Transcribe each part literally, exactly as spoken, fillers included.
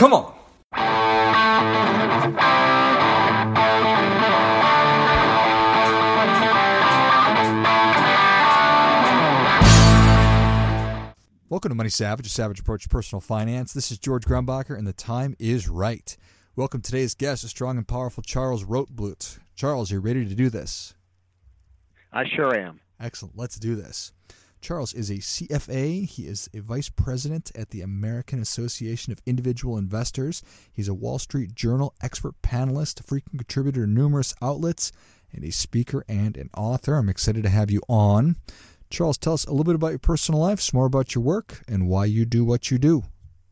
Come on. Welcome to Money Savage, a savage approach to personal finance. This is George Grumbacher, and the time is right. Welcome to today's guest, a strong and powerful Charles Rotblut. Charles, are you ready to do this? I sure am. Excellent. Let's do this. Charles is a C F A. He is a vice president at the American Association of Individual Investors. He's a Wall Street Journal expert panelist, a frequent contributor to numerous outlets, and a speaker and an author. I'm excited to have you on. Charles, tell us a little bit about your personal life, some more about your work, and why you do what you do.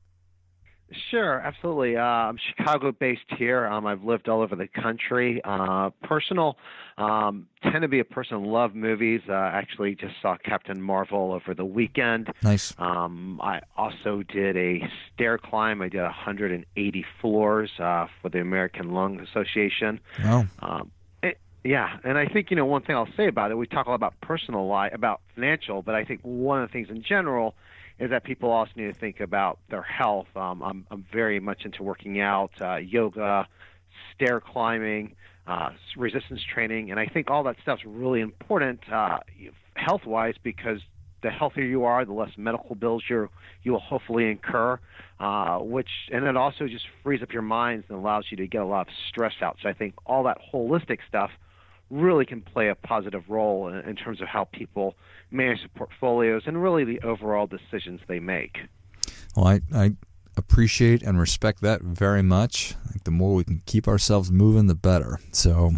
Sure, absolutely. Uh, I'm Chicago-based here. Um, I've lived all over the country. Uh, personal, um, tend to be a person who loves movies. Uh, actually, just saw Captain Marvel over the weekend. Nice. Um, I also did a stair climb. I did one hundred eighty floors uh, for the American Lung Association. Wow. Um, Yeah, and I think, you know, one thing I'll say about it, we talk a lot about personal life, about financial, but I think one of the things in general is that people also need to think about their health. Um, I'm, I'm very much into working out, uh, yoga, stair climbing, uh, resistance training, and I think all that stuff's really important uh, health-wise, because the healthier you are, the less medical bills you you will hopefully incur, uh, which and it also just frees up your minds and allows you to get a lot of stress out. So I think all that holistic stuff really can play a positive role in, in terms of how people manage their portfolios and really the overall decisions they make. Well, I, I appreciate and respect that very much. I think the more we can keep ourselves moving, the better. So,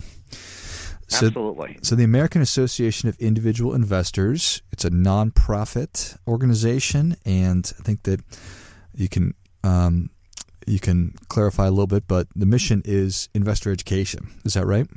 so, Absolutely. So the American Association of Individual Investors, it's a nonprofit organization, and I think that you can um, you can clarify a little bit, but the mission is investor education. Is that right?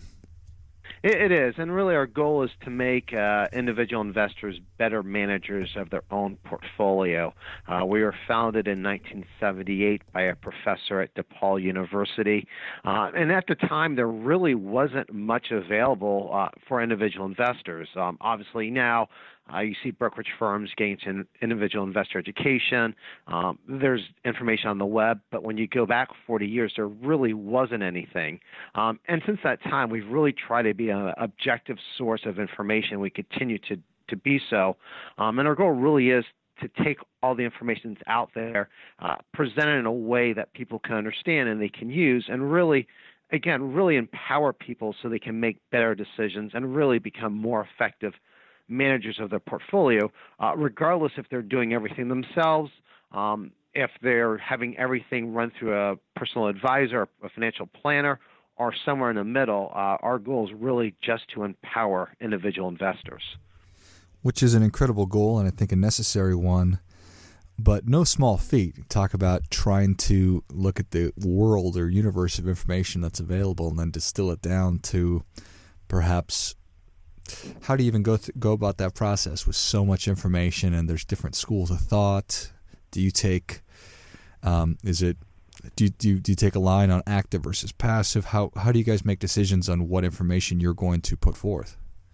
It is, and really our goal is to make uh, individual investors better managers of their own portfolio. Uh, we were founded in nineteen seventy-eight by a professor at DePaul University, uh, and at the time there really wasn't much available uh, for individual investors. Um, obviously now, Uh, you see brokerage firms getting into individual investor education. Um, there's information on the web, but when you go back forty years, there really wasn't anything. Um, and since that time, we've really tried to be an objective source of information. We continue to, to be so. Um, and our goal really is to take all the information that's out there, uh, present it in a way that people can understand and they can use, and really, again, really empower people so they can make better decisions and really become more effective managers of their portfolio, uh, regardless if they're doing everything themselves, um, if they're having everything run through a personal advisor, a financial planner, or somewhere in the middle. Uh, our goal is really just to empower individual investors. Which is an incredible goal, and I think a necessary one, but no small feat. Talk about trying to look at the world or universe of information that's available and then distill it down to perhaps. How do you even go th- go about that process with so much information and there's different schools of thought? Do you take um, is it do you, do you, do you take a line on active versus passive? How how do you guys make decisions on what information you're going to put forth?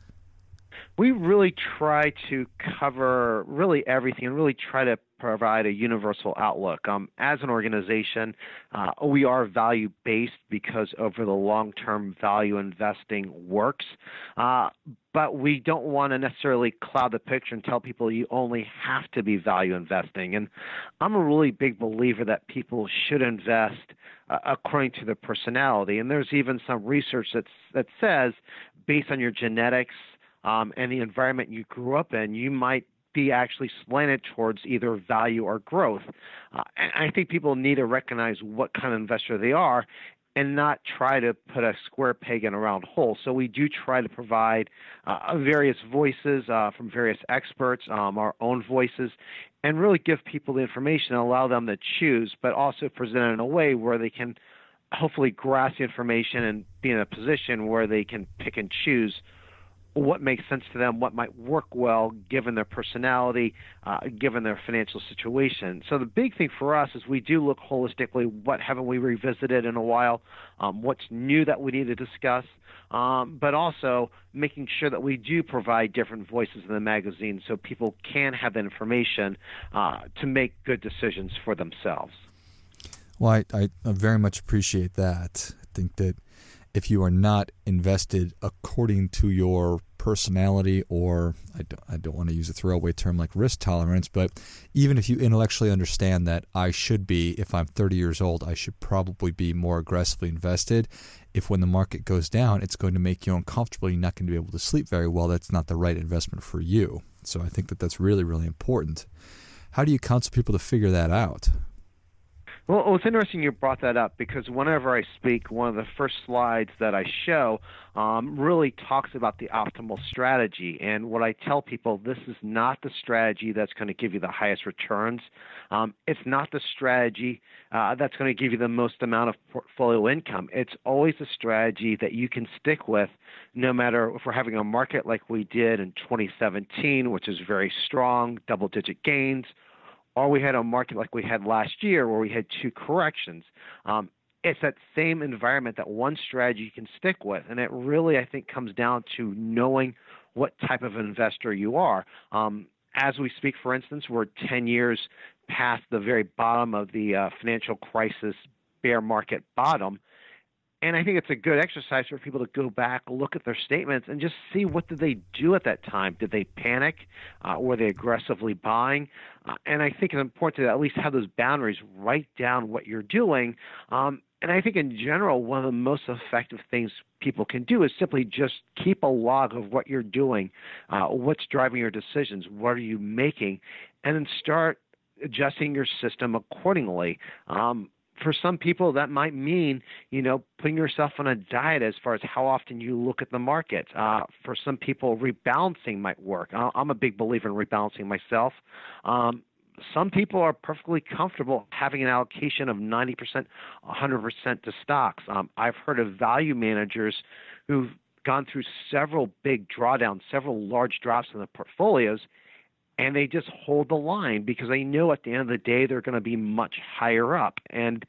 We really try to cover really everything and really try to provide a universal outlook. Um, as an organization, uh, we are value-based because over the long term value investing works, uh, but we don't want to necessarily cloud the picture and tell people you only have to be value investing. And I'm a really big believer that people should invest uh, according to their personality. And there's even some research that's, that says based on your genetics, Um, and the environment you grew up in, you might be actually slanted towards either value or growth. Uh, and I think people need to recognize what kind of investor they are and not try to put a square peg in a round hole. So we do try to provide uh, various voices uh, from various experts, um, our own voices, and really give people the information and allow them to choose, but also present it in a way where they can hopefully grasp the information and be in a position where they can pick and choose what makes sense to them, what might work well given their personality, uh, given their financial situation. So the big thing for us is we do look holistically, what haven't we revisited in a while, um, what's new that we need to discuss, um, but also making sure that we do provide different voices in the magazine so people can have that information uh, to make good decisions for themselves. Well, I, I very much appreciate that. I think that if you are not invested according to your personality, or I don't, I don't want to use a throwaway term like risk tolerance, but even if you intellectually understand that I should be, if I'm thirty years old, I should probably be more aggressively invested. If when the market goes down, it's going to make you uncomfortable, you're not going to be able to sleep very well, that's not the right investment for you. So I think that that's really, really important. How do you counsel people to figure that out? Well, it's interesting you brought that up, because whenever I speak, one of the first slides that I show um, really talks about the optimal strategy. And what I tell people, this is not the strategy that's going to give you the highest returns. Um, it's not the strategy uh, that's going to give you the most amount of portfolio income. It's always a strategy that you can stick with, no matter if we're having a market like we did in twenty seventeen, which is very strong, double-digit gains, or we had a market like we had last year where we had two corrections. Um, it's that same environment, that one strategy you can stick with. And it really, I think, comes down to knowing what type of investor you are. Um, as we speak, for instance, we're ten years past the very bottom of the uh, financial crisis bear market bottom. And I think it's a good exercise for people to go back, look at their statements, and just see what did they do at that time. Did they panic? Uh, were they aggressively buying? Uh, and I think it's important to at least have those boundaries, write down what you're doing. Um, and I think in general, one of the most effective things people can do is simply just keep a log of what you're doing, uh, what's driving your decisions, what are you making, and then start adjusting your system accordingly. Um, For some people, that might mean, you know, putting yourself on a diet as far as how often you look at the market. Uh, for some people, rebalancing might work. I'm a big believer in rebalancing myself. Um, some people are perfectly comfortable having an allocation of ninety percent, one hundred percent to stocks. Um, I've heard of value managers who've gone through several big drawdowns, several large drops in the portfolios, and they just hold the line because they know at the end of the day they're going to be much higher up. And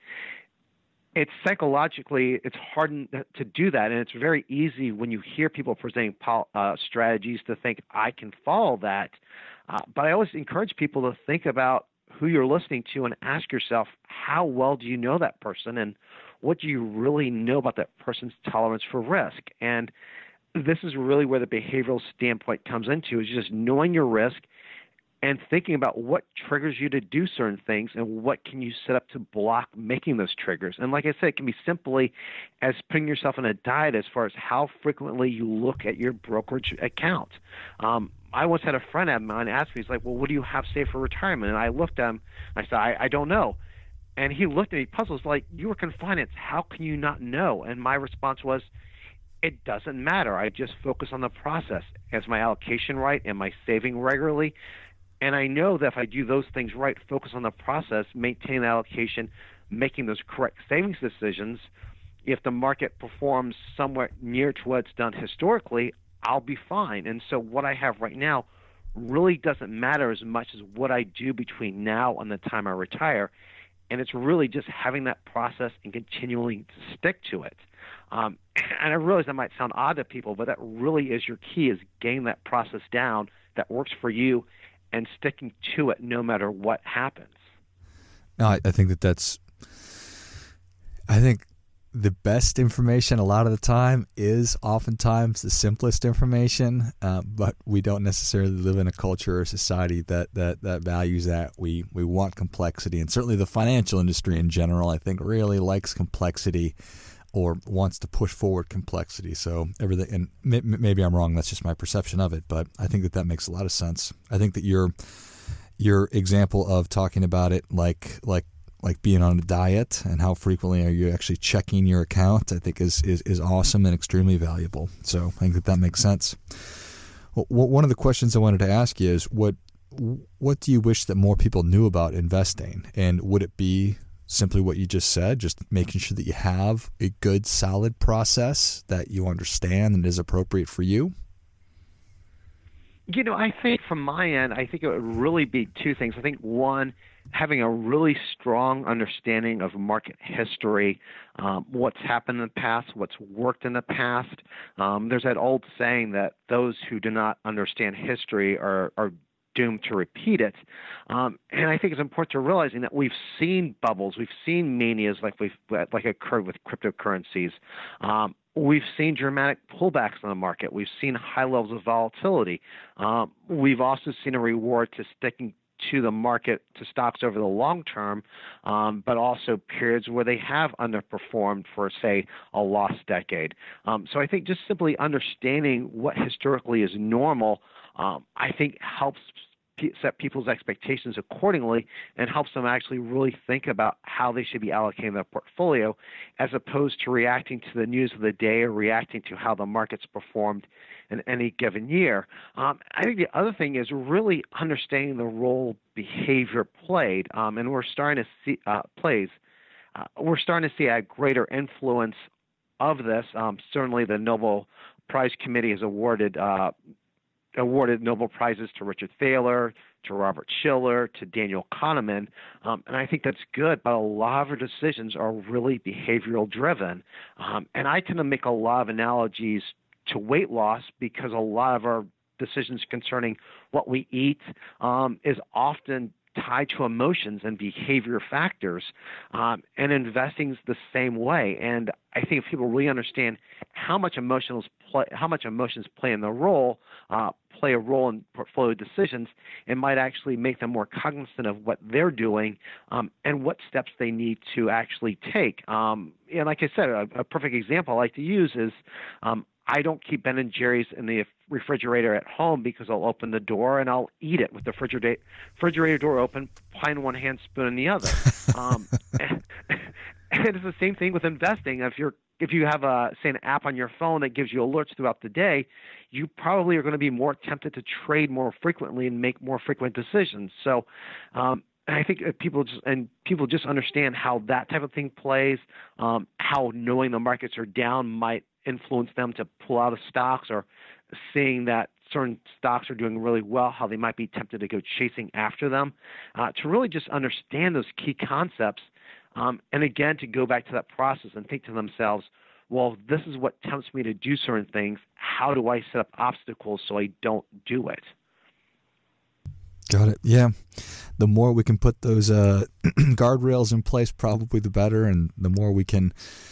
it's psychologically, it's hard to do that. And it's very easy when you hear people presenting pol- uh, strategies to think, I can follow that. Uh, but I always encourage people to think about who you're listening to and ask yourself, how well do you know that person? And what do you really know about that person's tolerance for risk? And this is really where the behavioral standpoint comes into, is just knowing your risk and thinking about what triggers you to do certain things and what can you set up to block making those triggers. And like I said, it can be simply as putting yourself on a diet as far as how frequently you look at your brokerage account. Um, I once had a friend of mine ask me, he's like, well, what do you have saved for retirement? And I looked at him, I said, I, I don't know. And he looked at me puzzled, like, you work in finance, how can you not know? And my response was, it doesn't matter. I just focus on the process. Is my allocation right? Am I saving regularly? And I know that if I do those things right, focus on the process, maintain the allocation, making those correct savings decisions, if the market performs somewhat near to what it's done historically, I'll be fine. And so what I have right now really doesn't matter as much as what I do between now and the time I retire. And it's really just having that process and continuing to stick to it. Um, and I realize that might sound odd to people, but that really is your key, is getting that process down that works for you and sticking to it no matter what happens. No, I, I think that that's, I think the best information a lot of the time is oftentimes the simplest information, uh, but we don't necessarily live in a culture or society that, that, that values that. We, we want complexity, and certainly the financial industry in general, I think, really likes complexity or wants to push forward complexity. So everything, and may, maybe I'm wrong, that's just my perception of it, but I think that that makes a lot of sense. I think that your your example of talking about it like like like being on a diet and how frequently are you actually checking your account, I think is is, is awesome and extremely valuable. So I think that that makes sense. Well, one of the questions I wanted to ask you is what what do you wish that more people knew about investing, and would it be simply what you just said, just making sure that you have a good, solid process that you understand and is appropriate for you? You know, I think from my end, I think it would really be two things. I think one, having a really strong understanding of market history, um, what's happened in the past, what's worked in the past. Um, there's that old saying that those who do not understand history are, are doomed to repeat it. Um, and I think it's important to realizing that we've seen bubbles, we've seen manias like we've like occurred with cryptocurrencies. Um, we've seen dramatic pullbacks in the market. We've seen high levels of volatility. Um, we've also seen a reward to sticking to the market, to stocks over the long term, um, but also periods where they have underperformed for, say, a lost decade. Um, so I think just simply understanding what historically is normal, um, I think helps p- set people's expectations accordingly and helps them actually really think about how they should be allocating their portfolio, as opposed to reacting to the news of the day or reacting to how the market's performed in any given year. Um, I think the other thing is really understanding the role behavior played, um, and we're starting to see uh, plays. Uh, we're starting to see a greater influence of this. Um, certainly, the Nobel Prize Committee has awarded uh, awarded Nobel Prizes to Richard Thaler, to Robert Shiller, to Daniel Kahneman, um, and I think that's good, but a lot of our decisions are really behavioral driven. Um, and I tend to make a lot of analogies to weight loss because a lot of our decisions concerning what we eat um, is often tied to emotions and behavior factors, um, and investing is the same way. And I think if people really understand how much emotions play, how much emotions play in the role, uh, play a role in portfolio decisions, it might actually make them more cognizant of what they're doing um, and what steps they need to actually take. Um, and like I said, a, a perfect example I like to use is um, I don't keep Ben and Jerry's in the refrigerator at home because I'll open the door and I'll eat it with the refrigerator refrigerator door open, pie in one hand, spoon in the other. um, and, and it's the same thing with investing. If you're if you have a say an app on your phone that gives you alerts throughout the day, you probably are going to be more tempted to trade more frequently and make more frequent decisions. So. Um, And I think people just and people just understand how that type of thing plays, um, how knowing the markets are down might influence them to pull out of stocks, or seeing that certain stocks are doing really well, how they might be tempted to go chasing after them. Uh, to really just understand those key concepts, um, and again, to go back to that process and think to themselves, well, this is what tempts me to do certain things. How do I set up obstacles so I don't do it? Got it. Yeah. The more we can put those uh, guardrails in place, probably the better, and the more we can,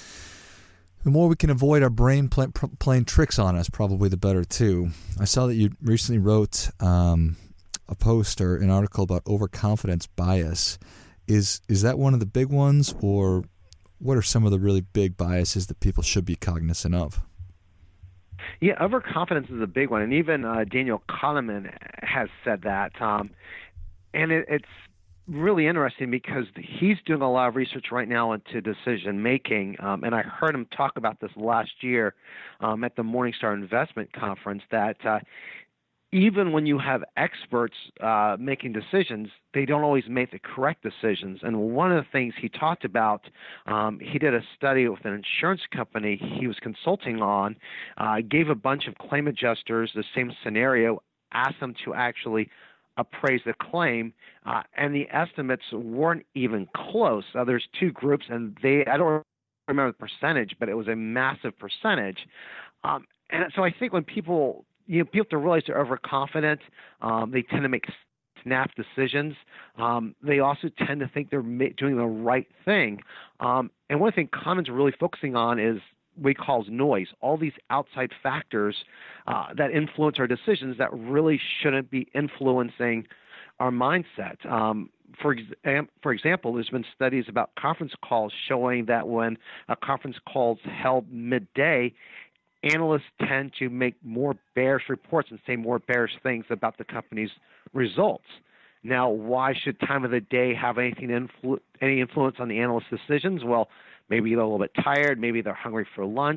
the more we can avoid our brain play, playing tricks on us, probably the better too. I saw that you recently wrote um, a post or an article about overconfidence bias. Is is that one of the big ones, or what are some of the really big biases that people should be cognizant of? Yeah, overconfidence is a big one, and even uh, Daniel Kahneman has said that. Um, and it, it's really interesting because he's doing a lot of research right now into decision making, um, and I heard him talk about this last year um, at the Morningstar Investment Conference, that uh, even when you have experts uh, making decisions, they don't always make the correct decisions. And one of the things he talked about, um, he did a study with an insurance company he was consulting on, uh, gave a bunch of claim adjusters the same scenario, asked them to actually appraise the claim, uh, and the estimates weren't even close. Uh, there's two groups, and they I don't remember the percentage, but it was a massive percentage. Um, and so I think when people You know, people have to realize they're overconfident. Um, they tend to make snap decisions. Um, they also tend to think they're ma- doing the right thing. Um, and one thing Kahneman's really focusing on is what he calls noise, all these outside factors uh, that influence our decisions that really shouldn't be influencing our mindset. Um, for, ex- for example, there's been studies about conference calls showing that when a conference call is held midday, analysts tend to make more bearish reports and say more bearish things about the company's results. Now, why should time of the day have anything influ- any influence on the analyst's decisions? Well, maybe they're a little bit tired, maybe they're hungry for lunch,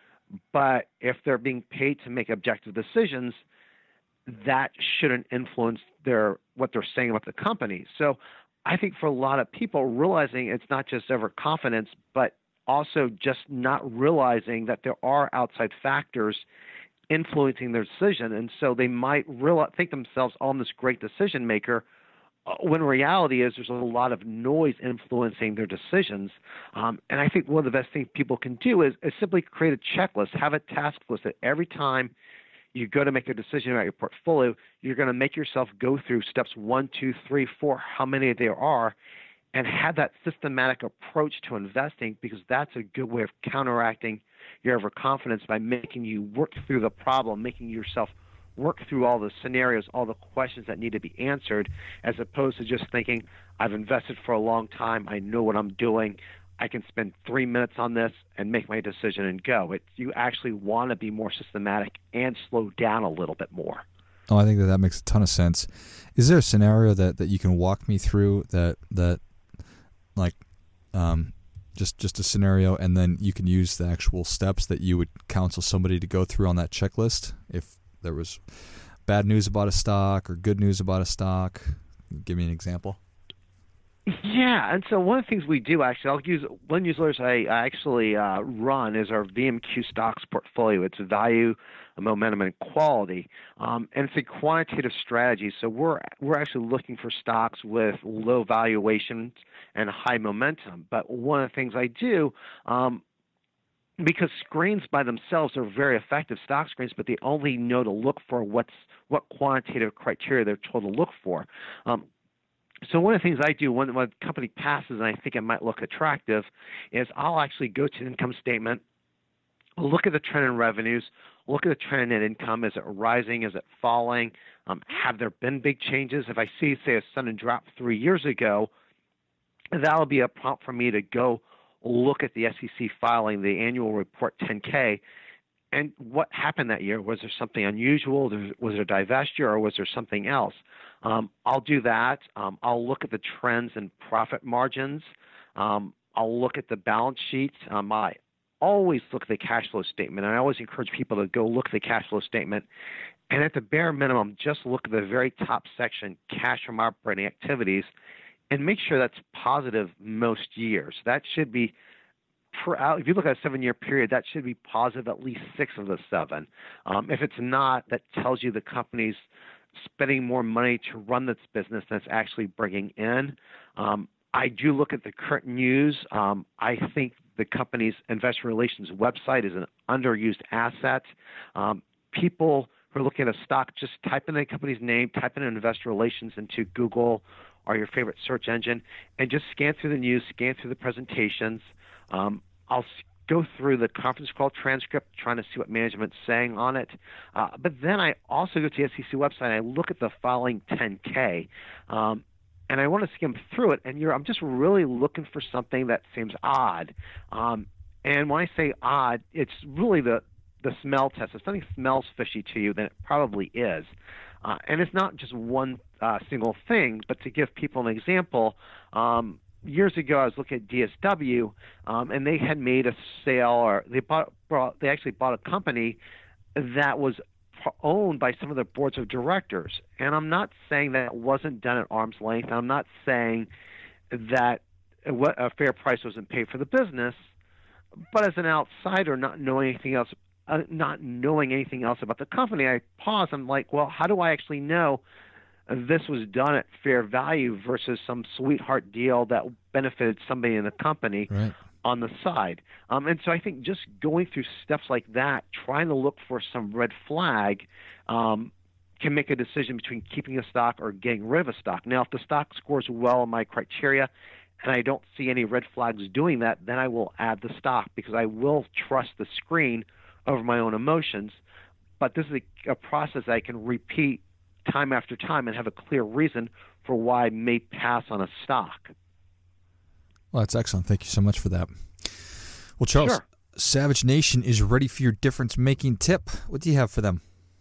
but if they're being paid to make objective decisions, that shouldn't influence their what they're saying about the company. So I think for a lot of people, realizing it's not just overconfidence, but also just not realizing that there are outside factors influencing their decision. And so they might realize, think themselves, oh, I'm this great decision maker, when reality is there's a lot of noise influencing their decisions. Um, and I think one of the best things people can do is, is simply create a checklist, have a task list that every time you go to make a decision about your portfolio, you're going to make yourself go through steps one, two, three, four, how many there are, and have that systematic approach to investing, because that's a good way of counteracting your overconfidence by making you work through the problem, making yourself work through all the scenarios, all the questions that need to be answered, as opposed to just thinking, I've invested for a long time, I know what I'm doing, I can spend three minutes on this and make my decision and go. It, you actually want to be more systematic and slow down a little bit more. Oh, I think that that makes a ton of sense. Is there a scenario that, that you can walk me through that, that like um, just just a scenario, and then you can use the actual steps that you would counsel somebody to go through on that checklist if there was bad news about a stock or good news about a stock? Give me an example. Yeah, and so one of the things we do, actually, I'll use one newsletter I actually uh, run is our V M Q stocks portfolio. It's value, momentum, and quality, um, and it's a quantitative strategy. So we're we're actually looking for stocks with low valuations and high momentum. But one of the things I do, um, because screens by themselves are very effective, stock screens, but they only know to look for what's what quantitative criteria they're told to look for. Um, So one of the things I do when, when a company passes and I think it might look attractive is I'll actually go to the income statement, look at the trend in revenues, look at the trend in net income. Is it rising? Is it falling? Um, have there been big changes? If I see, say, a sudden drop three years ago, that'll be a prompt for me to go look at the S E C filing, the annual report ten K, and what happened that year. Was there something unusual? Was there a divestiture, or was there something else? Um, I'll do that. Um, I'll look at the trends and profit margins. Um, I'll look at the balance sheet. Um, I always look at the cash flow statement, and I always encourage people to go look at the cash flow statement. And at the bare minimum, just look at the very top section, cash from operating activities, and make sure that's positive most years. That should be, for, if you look at a seven-year period, that should be positive at least six of the seven. Um, if it's not, that tells you the company's spending more money to run this business than it's actually bringing in. Um, I do look at the current news. Um, I think the company's investor relations website is an underused asset. Um, people who are looking at a stock, just type in the company's name, type in investor relations into Google or your favorite search engine, and just scan through the news, scan through the presentations. Um, I'll go through the conference call transcript, trying to see what management's saying on it. Uh, but then I also go to the S E C website and I look at the filing ten K, um, and I want to skim through it. And you're, I'm just really looking for something that seems odd. Um, and when I say odd, it's really the the smell test. If something smells fishy to you, then it probably is. Uh, and it's not just one uh, single thing, but to give people an example, um, years ago, I was looking at D S W, um, and they had made a sale, or they bought, brought, they actually bought a company that was owned by some of the boards of directors. And I'm not saying that it wasn't done at arm's length. I'm not saying that a fair price wasn't paid for the business. But as an outsider, not knowing anything else, uh, not knowing anything else about the company, I pause. I'm like, well, how do I actually know this was done at fair value versus some sweetheart deal that benefited somebody in the company right. on the side? Um, and so I think just going through steps like that, trying to look for some red flag, um, can make a decision between keeping a stock or getting rid of a stock. Now, if the stock scores well on my criteria and I don't see any red flags doing that, then I will add the stock, because I will trust the screen over my own emotions. But this is a, a process I can repeat time after time and have a clear reason for why I may pass on a stock. Well, that's excellent. Thank you so much for that. Well, Charles, sure. Savage Nation is ready for your difference-making tip. What do you have for them?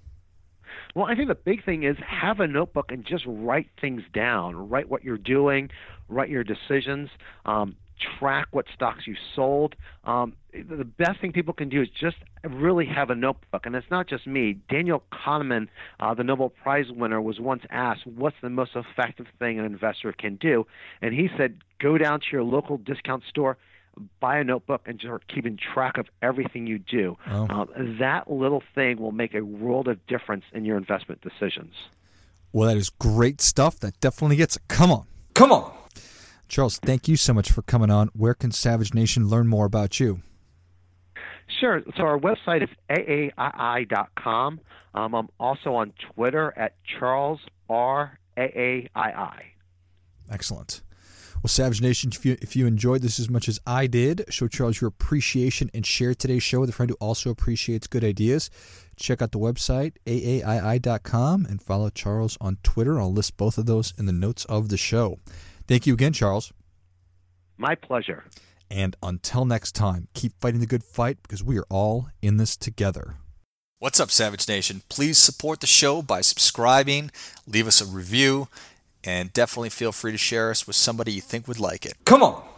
Well, I think the big thing is have a notebook and just write things down. Write what you're doing, write your decisions, um, track what stocks you sold. Um, the best thing people can do is just really have a notebook. And it's not just me. Daniel Kahneman, uh, the Nobel Prize winner, was once asked, what's the most effective thing an investor can do? And he said, go down to your local discount store, buy a notebook, and start keeping track of everything you do. Oh. Um, that little thing will make a world of difference in your investment decisions. Well, that is great stuff. That definitely gets it. Come on. Come on. Charles, thank you so much for coming on. Where can Savage Nation learn more about you? Sure. So our website is A A I I dot com. Um, I'm also on Twitter at Charles R A A I I. Excellent. Well, Savage Nation, if you, if you enjoyed this as much as I did, show Charles your appreciation and share today's show with a friend who also appreciates good ideas. Check out the website, A A I I dot com, and follow Charles on Twitter. I'll list both of those in the notes of the show. Thank you again, Charles. My pleasure. And until next time, keep fighting the good fight because we are all in this together. What's up, Savage Nation? Please support the show by subscribing, leave us a review, and definitely feel free to share us with somebody you think would like it. Come on.